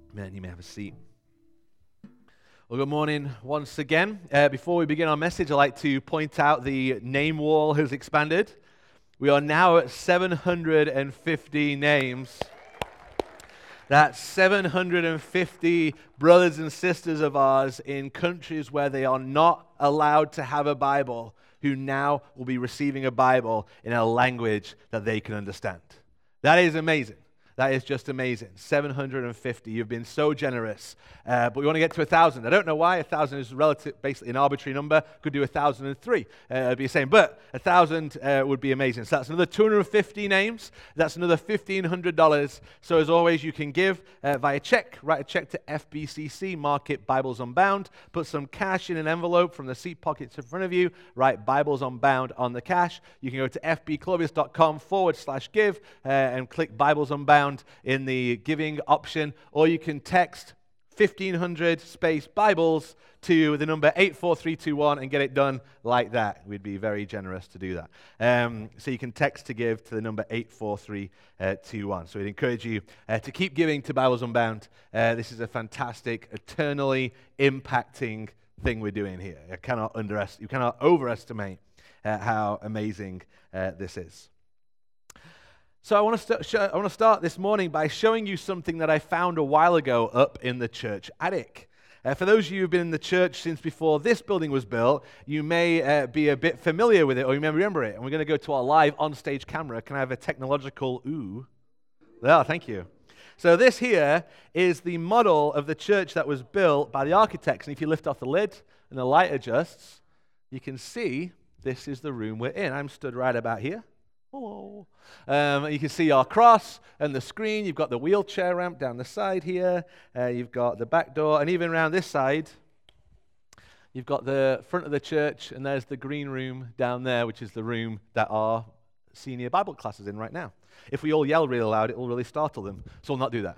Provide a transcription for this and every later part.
Man, you may have a seat. Well, good morning once again. Before we begin our message, I'd like to point out the name wall has expanded. We are now at 750 names. That's 750 brothers and sisters of ours in countries where they are not allowed to have a Bible, who now will be receiving a Bible in a language that they can understand. That is amazing. That is just amazing. 750. You've been so generous. But we want to get to 1,000. I don't know why. 1,000 is relative, basically an arbitrary number. Could do 1,003. It'd be the same. But 1,000 would be amazing. So that's another 250 names. That's another $1,500. So as always, you can give via check. Write a check to FBCC, mark it Bibles Unbound. Put some cash in an envelope from the seat pockets in front of you. Write Bibles Unbound on the cash. You can go to fbcolumbus.com/give and click Bibles Unbound in the giving option, or you can text 1,500 space Bibles to the number 84321 and get it done like that. We'd be very generous to do that. So you can text to give to the number 84321. So we'd encourage you to keep giving to Bibles Unbound. This is a fantastic, eternally impacting thing we're doing here. You cannot overestimate how amazing this is. So I want to start this morning by showing you something that I found a while ago up in the church attic. For those of you who've been in the church since before this building was built, you may be a bit familiar with it, or you may remember it. And we're going to go to our live on-stage camera. Can I have a technological ooh? Oh, thank you. So this here is the model of the church that was built by the architects. And if you lift off the lid and the light adjusts, you can see this is the room we're in. I'm stood right about here. Hello. You can see our cross and the screen. You've got the wheelchair ramp down the side here. You've got the back door. And even around this side, you've got the front of the church. And there's the green room down there, which is the room that our senior Bible class is in right now. If we all yell really loud, it will really startle them. So we'll not do that.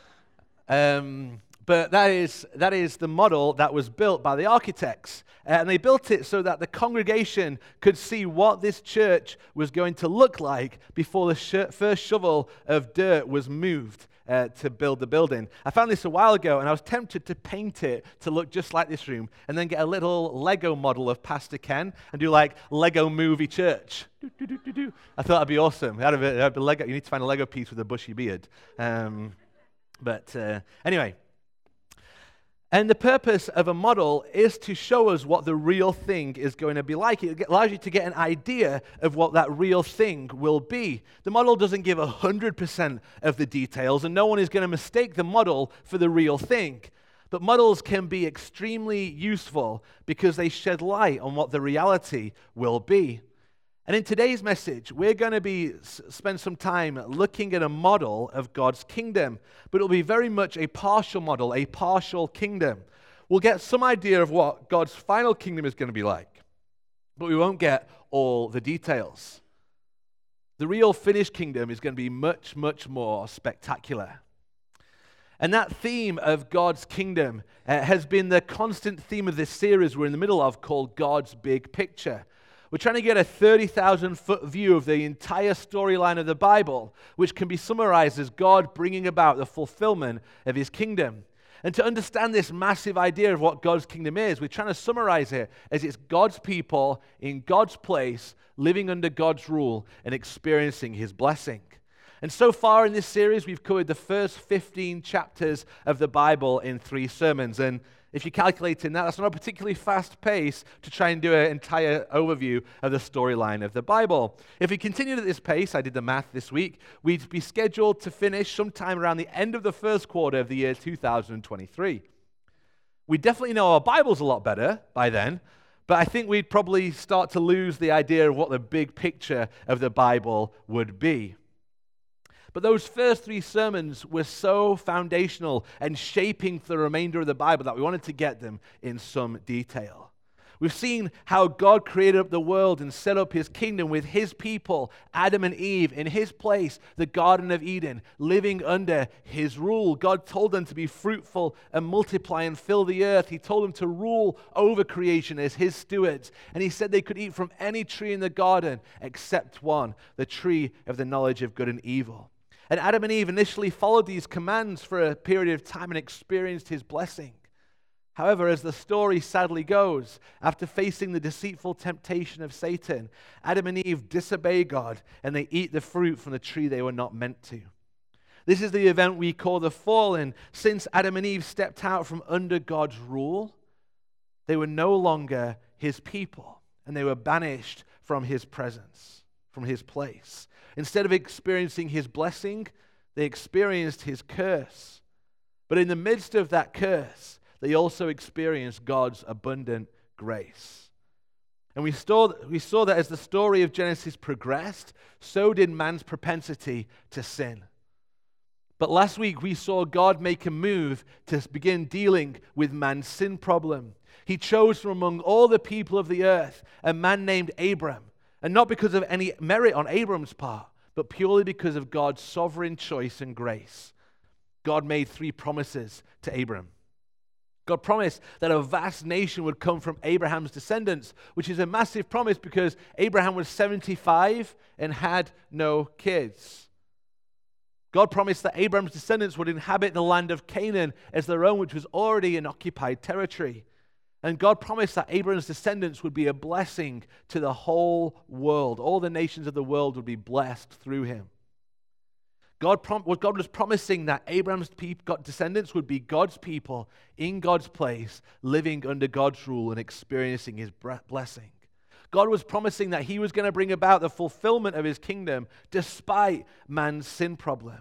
But that is the model that was built by the architects. And they built it so that the congregation could see what this church was going to look like before the first shovel of dirt was moved to build the building. I found this a while ago, and I was tempted to paint it to look just like this room, and then get a little Lego model of Pastor Ken and do like Lego Movie Church. I thought that'd be awesome. That'd be Lego. You need to find a Lego piece with a bushy beard. Anyway. And the purpose of a model is to show us what the real thing is going to be like. It allows you to get an idea of what that real thing will be. The model doesn't give 100% of the details, and no one is going to mistake the model for the real thing. But models can be extremely useful because they shed light on what the reality will be. And in today's message, we're going to spend some time looking at a model of God's kingdom, but it'll be very much a partial model, a partial kingdom. We'll get some idea of what God's final kingdom is going to be like, but we won't get all the details. The real finished kingdom is going to be much, much more spectacular. And that theme of God's kingdom has been the constant theme of this series we're in the middle of, called God's Big Picture. We're trying to get a 30,000-foot view of the entire storyline of the Bible, which can be summarized as God bringing about the fulfillment of His kingdom. And to understand this massive idea of what God's kingdom is, we're trying to summarize it as it's God's people in God's place, living under God's rule and experiencing His blessing. And so far in this series, we've covered the first 15 chapters of the Bible in 3 sermons. And if you're calculating that, that's not a particularly fast pace to try and do an entire overview of the storyline of the Bible. If we continued at this pace, I did the math this week, we'd be scheduled to finish sometime around the end of the first quarter of the year 2023. We definitely know our Bibles a lot better by then, but I think we'd probably start to lose the idea of what the big picture of the Bible would be. But those first 3 sermons were so foundational and shaping the remainder of the Bible that we wanted to get them in some detail. We've seen how God created up the world and set up His kingdom with His people, Adam and Eve, in His place, the Garden of Eden, living under His rule. God told them to be fruitful and multiply and fill the earth. He told them to rule over creation as His stewards. And He said they could eat from any tree in the garden except one, the tree of the knowledge of good and evil. And Adam and Eve initially followed these commands for a period of time and experienced his blessing. However, as the story sadly goes, after facing the deceitful temptation of Satan, Adam and Eve disobey God and they eat the fruit from the tree they were not meant to. This is the event we call the fall, and since Adam and Eve stepped out from under God's rule, they were no longer his people, and they were banished from his presence, from his place. Instead of experiencing his blessing, they experienced his curse. But in the midst of that curse, they also experienced God's abundant grace. And we saw that as the story of Genesis progressed, so did man's propensity to sin. But last week we saw God make a move to begin dealing with man's sin problem. He chose from among all the people of the earth a man named Abram, and not because of any merit on Abram's part, but purely because of God's sovereign choice and grace. God made 3 promises to Abram. God promised that a vast nation would come from Abraham's descendants, which is a massive promise because Abraham was 75 and had no kids. God promised that Abraham's descendants would inhabit the land of Canaan as their own, which was already an occupied territory. And God promised that Abraham's descendants would be a blessing to the whole world. All the nations of the world would be blessed through him. God was promising that Abraham's descendants would be God's people in God's place, living under God's rule and experiencing his blessing. God was promising that he was going to bring about the fulfillment of his kingdom despite man's sin problem.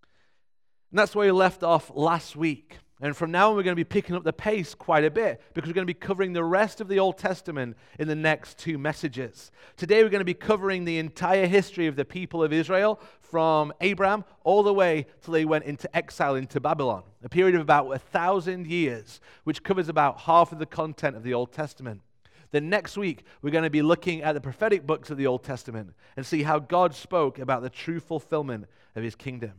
And that's where we left off last week. And from now on, we're going to be picking up the pace quite a bit because we're going to be covering the rest of the Old Testament in the next 2 messages. Today, we're going to be covering the entire history of the people of Israel from Abraham all the way till they went into exile into Babylon, a period of about 1,000 years, which covers about half of the content of the Old Testament. Then next week, we're going to be looking at the prophetic books of the Old Testament and see how God spoke about the true fulfillment of his kingdom.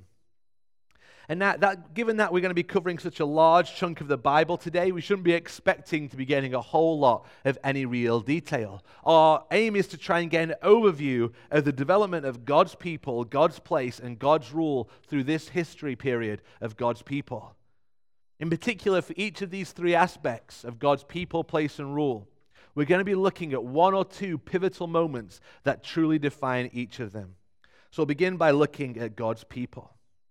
And given that we're going to be covering such a large chunk of the Bible today, we shouldn't be expecting to be getting a whole lot of any real detail. Our aim is to try and get an overview of the development of God's people, God's place, and God's rule through this history period of God's people. In particular, for each of these 3 aspects of God's people, place, and rule, we're going to be looking at 1 or 2 pivotal moments that truly define each of them. So we'll begin by looking at God's people.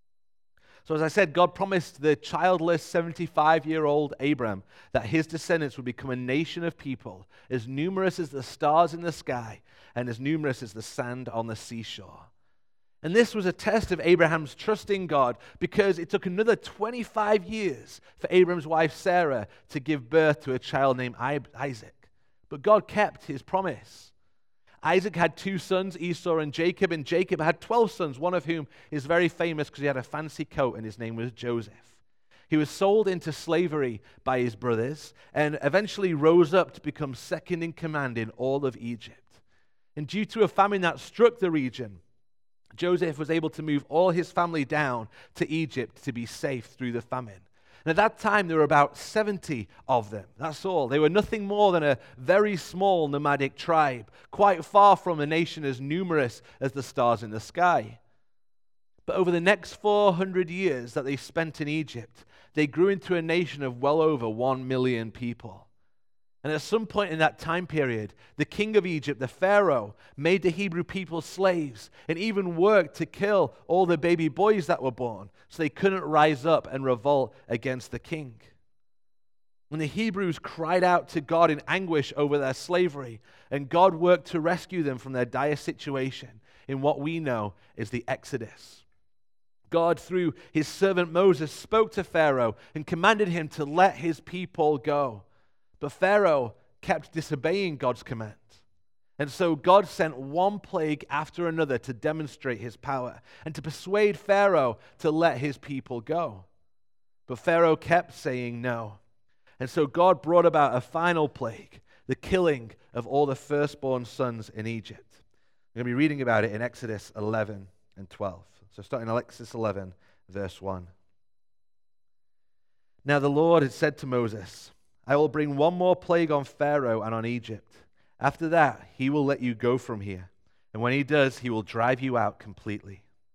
So as I said, God promised the childless 75-year-old Abram that his descendants would become a nation of people as numerous as the stars in the sky and as numerous as the sand on the seashore. And this was a test of Abraham's trust in God because it took another 25 years for Abram's wife Sarah to give birth to a child named Isaac. But God kept his promise. Isaac had 2 sons, Esau and Jacob had 12 sons, one of whom is very famous because he had a fancy coat and his name was Joseph. He was sold into slavery by his brothers and eventually rose up to become second in command in all of Egypt. And due to a famine that struck the region, Joseph was able to move all his family down to Egypt to be safe through the famine. And at that time, there were about 70 of them. That's all. They were nothing more than a very small nomadic tribe, quite far from a nation as numerous as the stars in the sky. But over the next 400 years that they spent in Egypt, they grew into a nation of well over 1 million people. And at some point in that time period, the king of Egypt, the Pharaoh, made the Hebrew people slaves and even worked to kill all the baby boys that were born so they couldn't rise up and revolt against the king. When the Hebrews cried out to God in anguish over their slavery, and God worked to rescue them from their dire situation in what we know is the Exodus. God, through his servant Moses, spoke to Pharaoh and commanded him to let his people go. But Pharaoh kept disobeying God's command. And so God sent one plague after another to demonstrate his power and to persuade Pharaoh to let his people go. But Pharaoh kept saying no. And so God brought about a final plague, the killing of all the firstborn sons in Egypt. We're going to be reading about it in Exodus 11 and 12. So starting in Exodus 11, verse 1. Now the Lord had said to Moses, I will bring one more plague on Pharaoh and on Egypt. After that, he will let you go from here. And when he does, he will drive you out completely.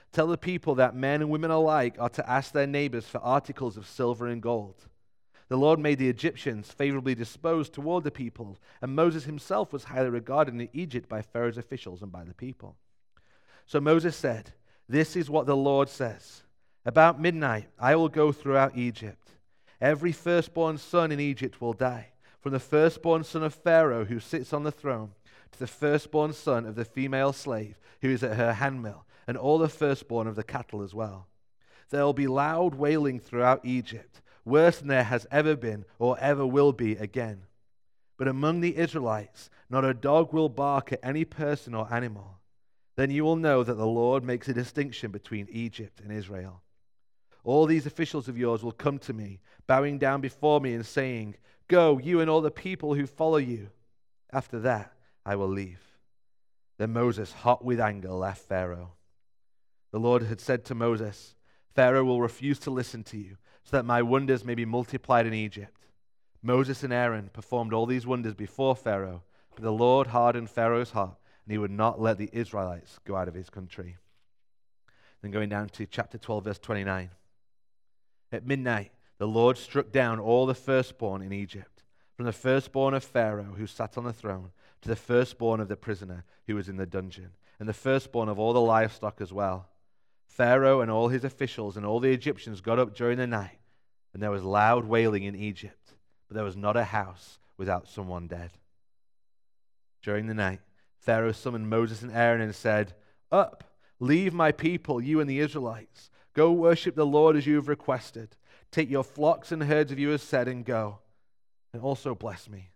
Tell the people that men and women alike are to ask their neighbors for articles of silver and gold. The Lord made the Egyptians favorably disposed toward the people, and Moses himself was highly regarded in Egypt by Pharaoh's officials and by the people. So Moses said, "This is what the Lord says. About midnight I will go throughout Egypt. Every firstborn son in Egypt will die, from the firstborn son of Pharaoh who sits on the throne to the firstborn son of the female slave who is at her handmill, and all the firstborn of the cattle as well. There will be loud wailing throughout Egypt, worse than there has ever been or ever will be again. But among the Israelites, not a dog will bark at any person or animal. Then you will know that the Lord makes a distinction between Egypt and Israel. All these officials of yours will come to me, bowing down before me and saying, 'Go, you and all the people who follow you.' After that, I will leave." Then Moses, hot with anger, left Pharaoh. The Lord had said to Moses, "Pharaoh will refuse to listen to you, so that my wonders may be multiplied in Egypt." Moses and Aaron performed all these wonders before Pharaoh, but the Lord hardened Pharaoh's heart, and he would not let the Israelites go out of his country. Then going down to chapter 12, verse 29. At midnight, the Lord struck down all the firstborn in Egypt, from the firstborn of Pharaoh who sat on the throne to the firstborn of the prisoner who was in the dungeon, and the firstborn of all the livestock as well. Pharaoh and all his officials and all the Egyptians got up during the night, and there was loud wailing in Egypt, but there was not a house without someone dead. During the night, Pharaoh summoned Moses and Aaron and said, "Up, leave my people, you and the Israelites. Go worship the Lord as you have requested. Take your flocks and herds of you as said, and go, and also bless me."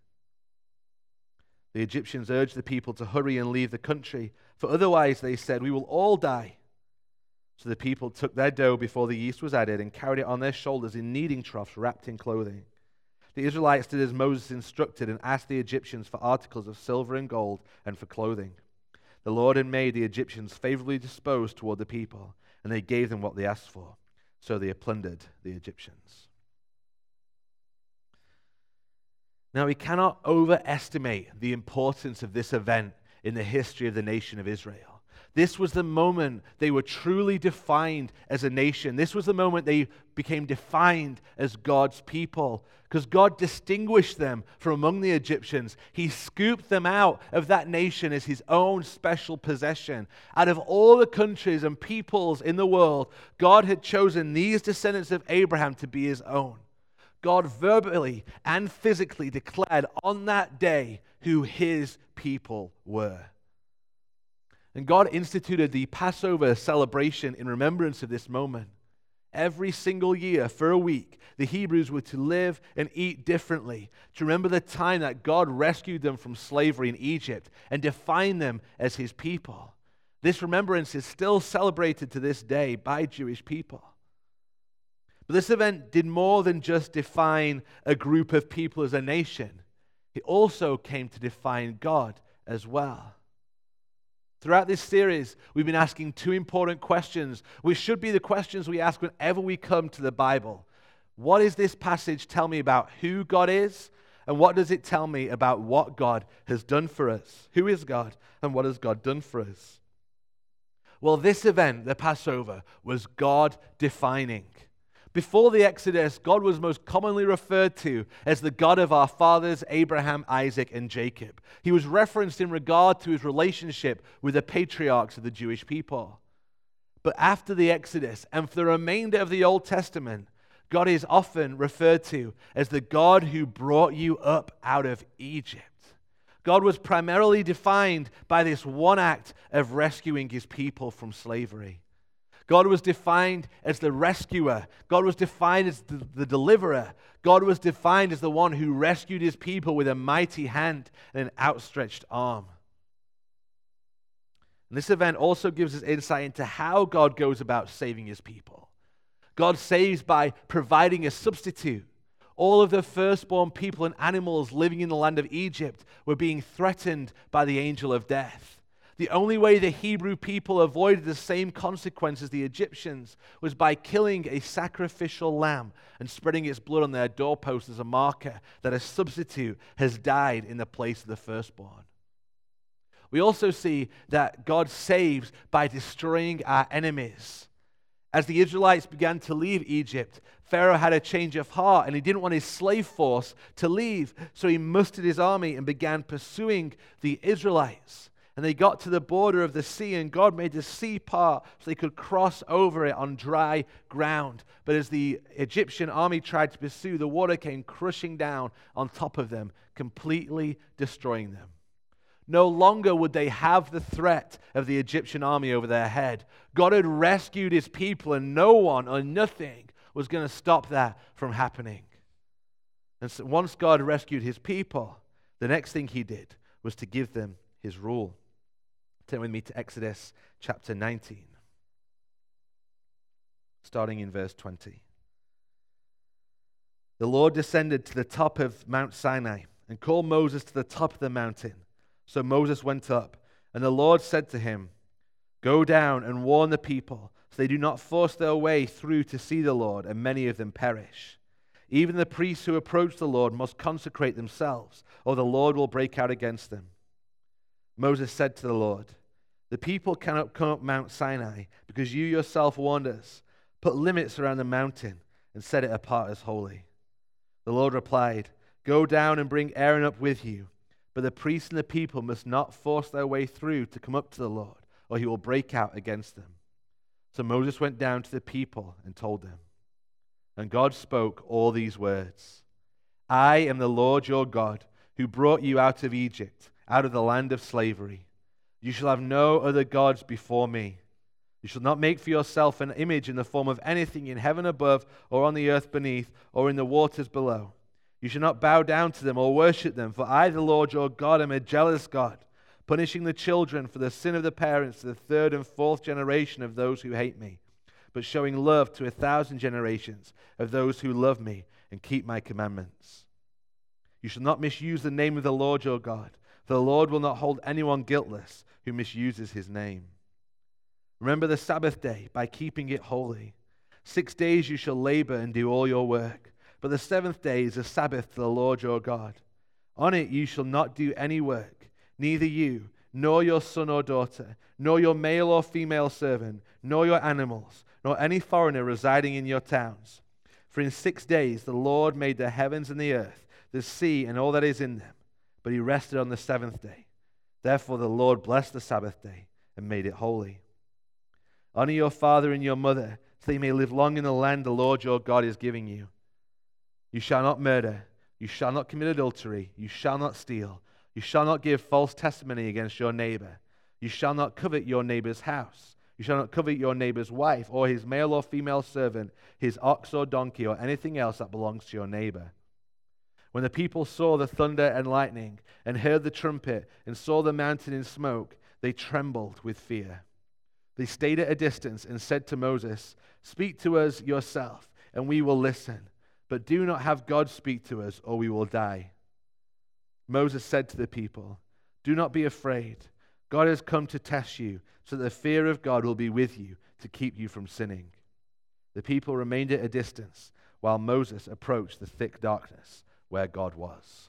The Egyptians urged the people to hurry and leave the country, for otherwise, they said, "We will all die." So the people took their dough before the yeast was added and carried it on their shoulders in kneading troughs wrapped in clothing. The Israelites did as Moses instructed and asked the Egyptians for articles of silver and gold and for clothing. The Lord had made the Egyptians favorably disposed toward the people, and they gave them what they asked for. So they plundered the Egyptians. Now, we cannot overestimate the importance of this event in the history of the nation of Israel. This was the moment they were truly defined as a nation. This was the moment they became defined as God's people, because God distinguished them from among the Egyptians. He scooped them out of that nation as his own special possession. Out of all the countries and peoples in the world, God had chosen these descendants of Abraham to be his own. God verbally and physically declared on that day who his people were. And God instituted the Passover celebration in remembrance of this moment. Every single year for a week, the Hebrews were to live and eat differently, to remember the time that God rescued them from slavery in Egypt and defined them as his people. This remembrance is still celebrated to this day by Jewish people. But this event did more than just define a group of people as a nation. It also came to define God as well. Throughout this series, we've been asking two important questions, which should be the questions we ask whenever we come to the Bible. What does this passage tell me about who God is? And what does it tell me about what God has done for us? Who is God? And what has God done for us? Well, this event, the Passover, was God defining. Before the Exodus, God was most commonly referred to as the God of our fathers, Abraham, Isaac, and Jacob. He was referenced in regard to his relationship with the patriarchs of the Jewish people. But after the Exodus, and for the remainder of the Old Testament, God is often referred to as the God who brought you up out of Egypt. God was primarily defined by this one act of rescuing his people from slavery. God was defined as the rescuer. God was defined as the deliverer. God was defined as the one who rescued his people with a mighty hand and an outstretched arm. And this event also gives us insight into how God goes about saving his people. God saves by providing a substitute. All of the firstborn people and animals living in the land of Egypt were being threatened by the angel of death. The only way the Hebrew people avoided the same consequence as the Egyptians was by killing a sacrificial lamb and spreading its blood on their doorposts as a marker that a substitute has died in the place of the firstborn. We also see that God saves by destroying our enemies. As the Israelites began to leave Egypt, Pharaoh had a change of heart and he didn't want his slave force to leave. So he mustered his army and began pursuing the Israelites. And they got to the border of the sea, and God made the sea part so they could cross over it on dry ground. But as the Egyptian army tried to pursue, the water came crushing down on top of them, completely destroying them. No longer would they have the threat of the Egyptian army over their head. God had rescued his people, and no one or nothing was going to stop that from happening. And so once God rescued his people, the next thing he did was to give them his rule. Turn with me to Exodus chapter 19, starting in verse 20. The Lord descended to the top of Mount Sinai and called Moses to the top of the mountain. So Moses went up, and the Lord said to him, "Go down and warn the people, so they do not force their way through to see the Lord, and many of them perish. Even the priests who approach the Lord must consecrate themselves, or the Lord will break out against them." Moses said to the Lord, "The people cannot come up Mount Sinai, because you yourself warned us. Put limits around the mountain and set it apart as holy." The Lord replied, "Go down and bring Aaron up with you, but the priests and the people must not force their way through to come up to the Lord, or he will break out against them." So Moses went down to the people and told them. And God spoke all these words: "I am the Lord your God, who brought you out of Egypt, out of the land of slavery. You shall have no other gods before me. You shall not make for yourself an image in the form of anything in heaven above, or on the earth beneath, or in the waters below. You shall not bow down to them or worship them, for I, the Lord your God, am a jealous God, punishing the children for the sin of the parents to the third and fourth generation of those who hate me, but showing love to 1,000 generations of those who love me and keep my commandments. You shall not misuse the name of the Lord your God, for the Lord will not hold anyone guiltless who misuses his name. Remember the Sabbath day by keeping it holy. 6 days you shall labor and do all your work, but the seventh day is a Sabbath to the Lord your God. On it you shall not do any work, neither you, nor your son or daughter, nor your male or female servant, nor your animals, nor any foreigner residing in your towns. For in 6 days the Lord made the heavens and the earth, the sea and all that is in them, but he rested on the seventh day. Therefore the Lord blessed the Sabbath day and made it holy. Honor your father and your mother, so that you may live long in the land the Lord your God is giving you. You shall not murder, you shall not commit adultery, you shall not steal, you shall not give false testimony against your neighbor, you shall not covet your neighbor's house, you shall not covet your neighbor's wife, or his male or female servant, his ox or donkey, or anything else that belongs to your neighbor." When the people saw the thunder and lightning, and heard the trumpet, and saw the mountain in smoke, they trembled with fear. They stayed at a distance and said to Moses, "Speak to us yourself, and we will listen. But do not have God speak to us, or we will die." Moses said to the people, "Do not be afraid. God has come to test you, so that the fear of God will be with you to keep you from sinning." The people remained at a distance, while Moses approached the thick darkness where God was.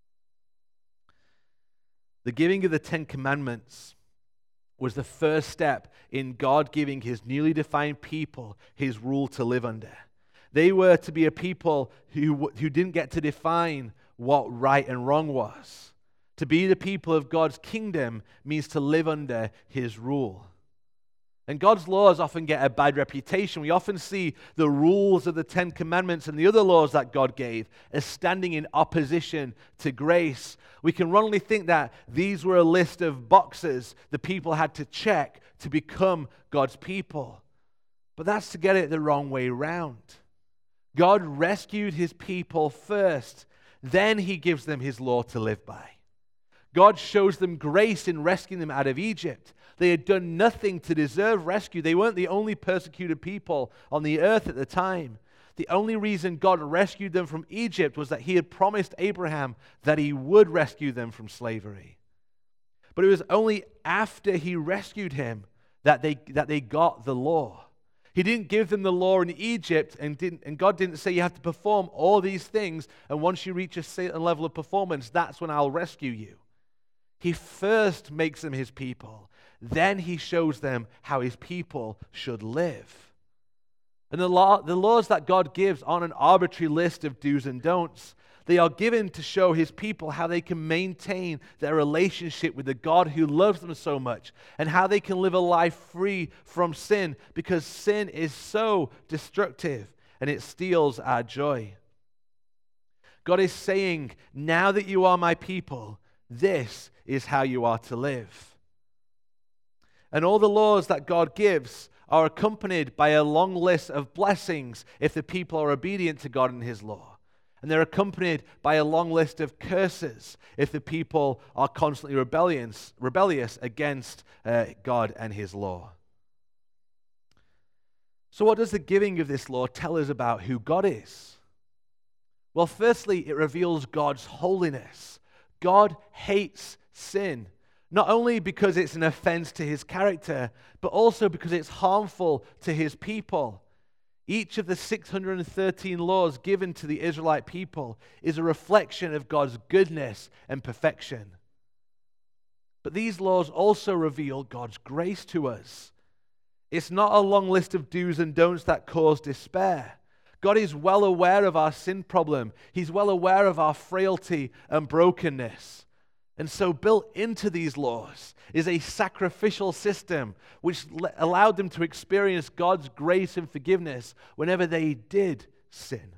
The giving of the Ten Commandments was the first step in God giving his newly defined people his rule to live under. They were to be a people who didn't get to define what right and wrong was. To be the people of God's kingdom means to live under his rule. And God's laws often get a bad reputation. We often see the rules of the Ten Commandments and the other laws that God gave as standing in opposition to grace. We can wrongly think that these were a list of boxes the people had to check to become God's people. But that's to get it the wrong way round. God rescued his people first, then he gives them his law to live by. God shows them grace in rescuing them out of Egypt. They had done nothing to deserve rescue. They weren't the only persecuted people on the earth at the time. The only reason God rescued them from Egypt was that he had promised Abraham that he would rescue them from slavery. But it was only after he rescued him that they got the law. He didn't give them the law in Egypt, and God didn't say you have to perform all these things, and once you reach a certain level of performance, that's when I'll rescue you. He first makes them his people. Then he shows them how his people should live. And the laws that God gives aren't an arbitrary list of do's and don'ts. They are given to show his people how they can maintain their relationship with the God who loves them so much, and how they can live a life free from sin, because sin is so destructive and it steals our joy. God is saying, now that you are my people, this is how you are to live. And all the laws that God gives are accompanied by a long list of blessings if the people are obedient to God and his law. And they're accompanied by a long list of curses if the people are constantly rebellious against God and his law. So what does the giving of this law tell us about who God is? Well, firstly, it reveals God's holiness. God hates sin, not only because it's an offense to his character, but also because it's harmful to his people. Each of the 613 laws given to the Israelite people is a reflection of God's goodness and perfection. But these laws also reveal God's grace to us. It's not a long list of do's and don'ts that cause despair. God is well aware of our sin problem. He's well aware of our frailty and brokenness. And so built into these laws is a sacrificial system which allowed them to experience God's grace and forgiveness whenever they did sin.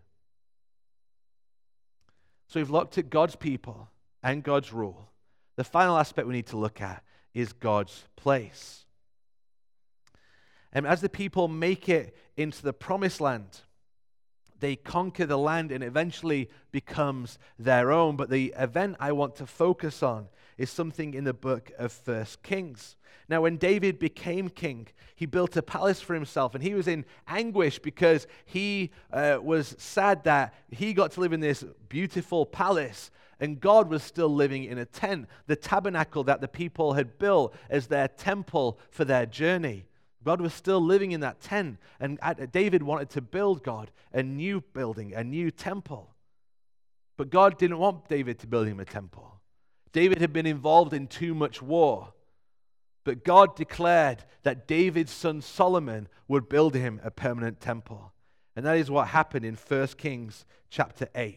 So we've looked at God's people and God's rule. The final aspect we need to look at is God's place. And as the people make it into the promised land, they conquer the land and eventually becomes their own. But the event I want to focus on is something in the book of 1 Kings. Now, when David became king, he built a palace for himself, and he was in anguish because he was sad that he got to live in this beautiful palace, and God was still living in a tent, the tabernacle that the people had built as their temple for their journey. God was still living in that tent, and David wanted to build God a new building, a new temple. But God didn't want David to build him a temple. David had been involved in too much war. But God declared that David's son Solomon would build him a permanent temple. And that is what happened in 1 Kings chapter 8.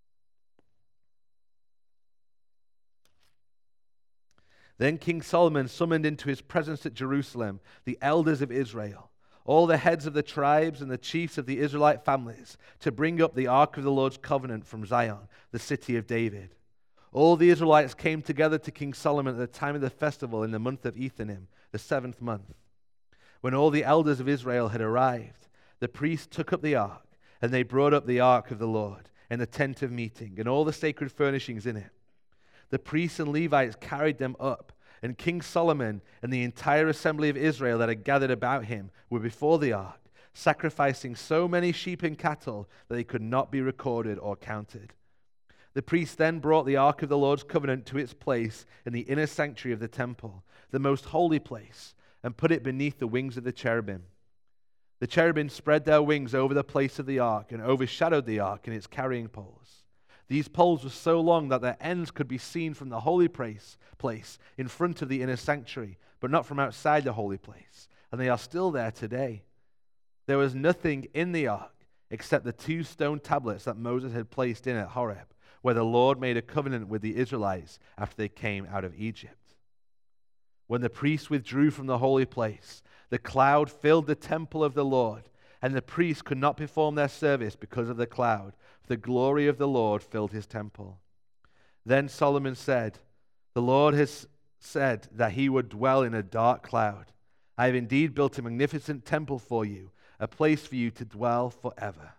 Then King Solomon summoned into his presence at Jerusalem the elders of Israel, all the heads of the tribes and the chiefs of the Israelite families, to bring up the ark of the Lord's covenant from Zion, the city of David. All the Israelites came together to King Solomon at the time of the festival in the month of Ethanim, the 7th month. When all the elders of Israel had arrived, the priests took up the ark, and they brought up the ark of the Lord and the tent of meeting and all the sacred furnishings in it. The priests and Levites carried them up, and King Solomon and the entire assembly of Israel that had gathered about him were before the ark, sacrificing so many sheep and cattle that they could not be recorded or counted. The priests then brought the ark of the Lord's covenant to its place in the inner sanctuary of the temple, the most holy place, and put it beneath the wings of the cherubim. The cherubim spread their wings over the place of the ark and overshadowed the ark and its carrying poles. These poles were so long that their ends could be seen from the holy place in front of the inner sanctuary, but not from outside the holy place, and they are still there today. There was nothing in the ark except the 2 stone tablets that Moses had placed in at Horeb, where the Lord made a covenant with the Israelites after they came out of Egypt. When the priests withdrew from the holy place, the cloud filled the temple of the Lord, and the priests could not perform their service because of the cloud, for the glory of the Lord filled his temple. Then Solomon said, "The Lord has said that he would dwell in a dark cloud. I have indeed built a magnificent temple for you, a place for you to dwell forever."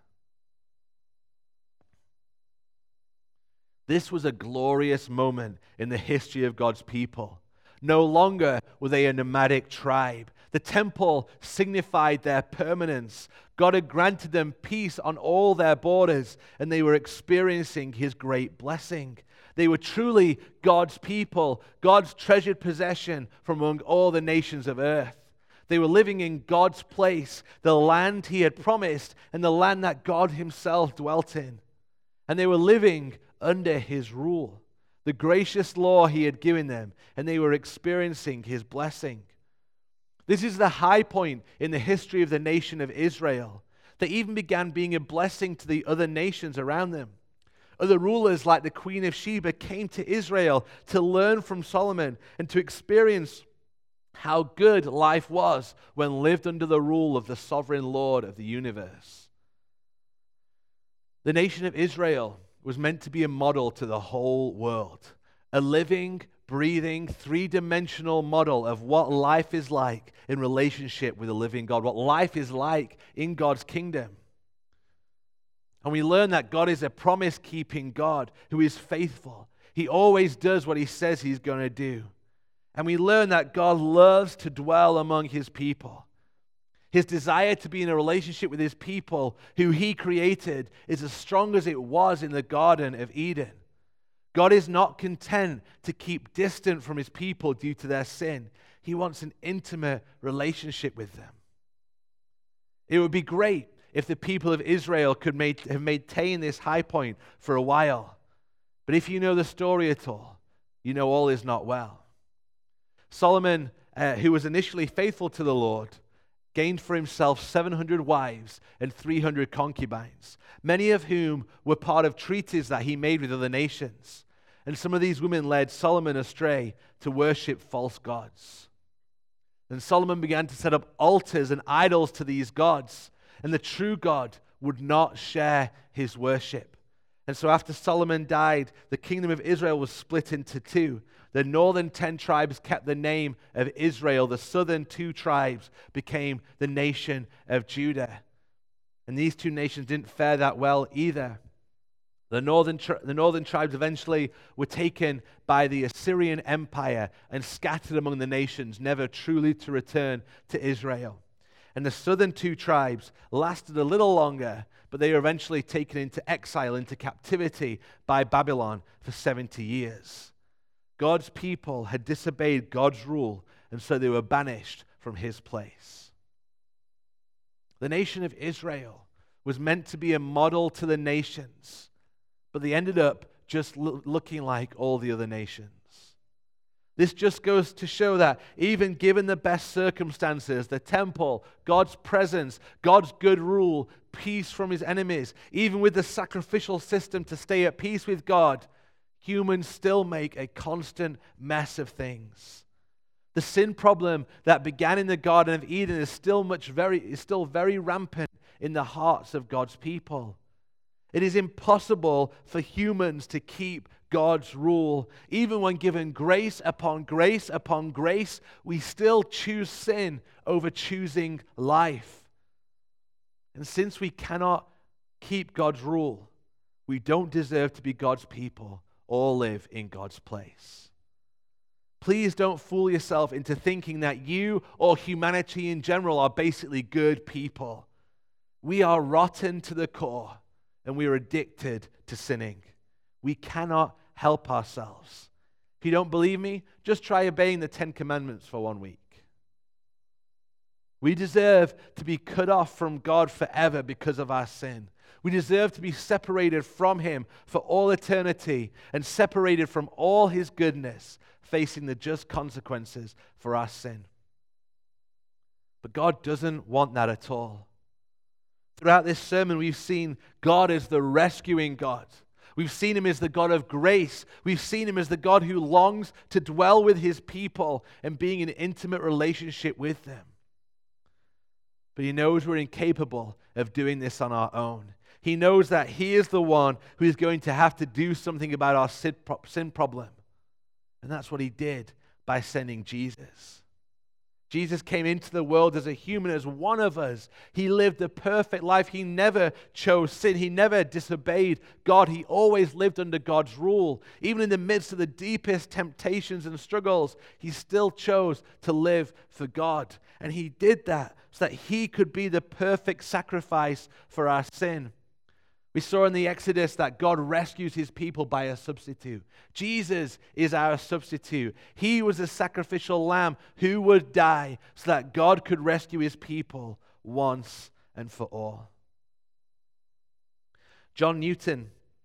This was a glorious moment in the history of God's people. No longer were they a nomadic tribe. The temple signified their permanence. God had granted them peace on all their borders, and they were experiencing his great blessing. They were truly God's people, God's treasured possession from among all the nations of earth. They were living in God's place, the land he had promised, and the land that God himself dwelt in. And they were living under his rule. the gracious law he had given them, and they were experiencing his blessing. This is the high point in the history of the nation of Israel. They even began being a blessing to the other nations around them. Other rulers like the Queen of Sheba came to Israel to learn from Solomon and to experience how good life was when lived under the rule of the sovereign Lord of the universe. The nation of Israel was meant to be a model to the whole world, a living, breathing, three-dimensional model of what life is like in relationship with a living God, what life is like in God's kingdom. And we learn that God is a promise-keeping God who is faithful. He always does what he says he's going to do. And we learn that God loves to dwell among his people. His desire to be in a relationship with his people who he created is as strong as it was in the Garden of Eden. God is not content to keep distant from his people due to their sin. He wants an intimate relationship with them. It would be great if the people of Israel could have maintained this high point for a while. But if you know the story at all, you know all is not well. Solomon, who was initially faithful to the Lord, gained for himself 700 wives and 300 concubines, many of whom were part of treaties that he made with other nations. And some of these women led Solomon astray to worship false gods. And Solomon began to set up altars and idols to these gods, and the true God would not share his worship. And so after Solomon died, the kingdom of Israel was split into two. The northern 10 tribes kept the name of Israel. The southern 2 tribes became the nation of Judah. And these 2 nations didn't fare that well either. The northern tribes eventually were taken by the Assyrian Empire and scattered among the nations, never truly to return to Israel. And the southern 2 tribes lasted a little longer, but they were eventually taken into exile, into captivity by Babylon for 70 years. God's people had disobeyed God's rule, and so they were banished from his place. The nation of Israel was meant to be a model to the nations, but they ended up just looking like all the other nations. This just goes to show that even given the best circumstances, the temple, God's presence, God's good rule, peace from his enemies, even with the sacrificial system to stay at peace with God, humans still make a constant mess of things. The sin problem that began in the Garden of Eden is still very rampant in the hearts of God's people. It is impossible for humans to keep God's rule. Even when given grace upon grace upon grace, we still choose sin over choosing life. And since we cannot keep God's rule, we don't deserve to be God's people or live in God's place. Please don't fool yourself into thinking that you or humanity in general are basically good people. We are rotten to the core, and we are addicted to sinning. We cannot help ourselves. If you don't believe me, just try obeying the 10 Commandments for 1 week. We deserve to be cut off from God forever because of our sin. We deserve to be separated from him for all eternity and separated from all his goodness, facing the just consequences for our sin. But God doesn't want that at all. Throughout this sermon, we've seen God as the rescuing God. We've seen him as the God of grace. We've seen him as the God who longs to dwell with his people and being in an intimate relationship with them. But he knows we're incapable of doing this on our own. He knows that he is the one who is going to have to do something about our sin problem. And that's what he did by sending Jesus. Jesus came into the world as a human, as one of us. He lived a perfect life. He never chose sin. He never disobeyed God. He always lived under God's rule. Even in the midst of the deepest temptations and struggles, he still chose to live for God. And he did that so that he could be the perfect sacrifice for our sin. We saw in the Exodus that God rescues his people by a substitute. Jesus is our substitute. He was a sacrificial lamb who would die so that God could rescue his people once and for all. John Newton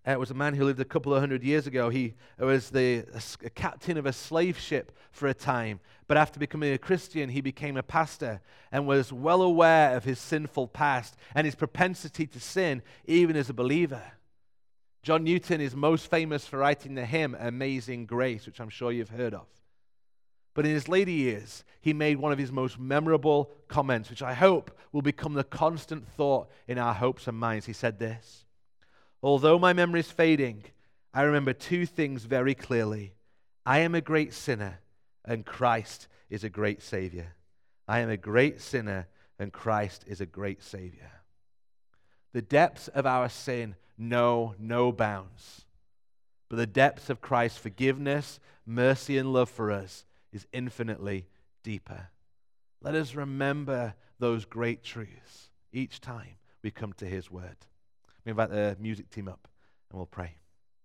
It was a man who lived a couple of hundred years ago. He was a captain of a slave ship for a time. But after becoming a Christian, he became a pastor and was well aware of his sinful past and his propensity to sin, even as a believer. John Newton is most famous for writing the hymn Amazing Grace, which I'm sure you've heard of. But in his later years, he made one of his most memorable comments, which I hope will become the constant thought in our hopes and minds. He said this: "Although my memory is fading, I remember two things very clearly. I am a great sinner, and Christ is a great Savior. I am a great sinner, and Christ is a great Savior." The depths of our sin know no bounds, but the depths of Christ's forgiveness, mercy, and love for us is infinitely deeper. Let us remember those great truths each time we come to His Word. We invite the music team up and we'll pray.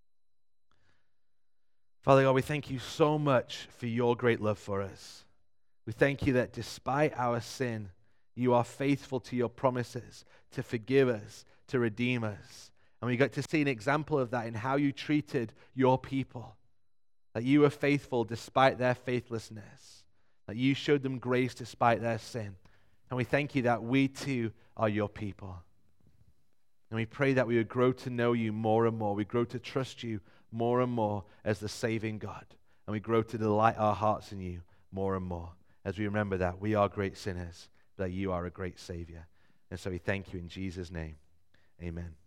Father God, we thank you so much for your great love for us. We thank you that despite our sin, you are faithful to your promises to forgive us, to redeem us. And we got to see an example of that in how you treated your people. That you were faithful despite their faithlessness. That you showed them grace despite their sin. And we thank you that we too are your people. And we pray that we would grow to know you more and more. We grow to trust you more and more as the saving God. And we grow to delight our hearts in you more and more as we remember that we are great sinners, that you are a great Savior. And so we thank you in Jesus' name. Amen.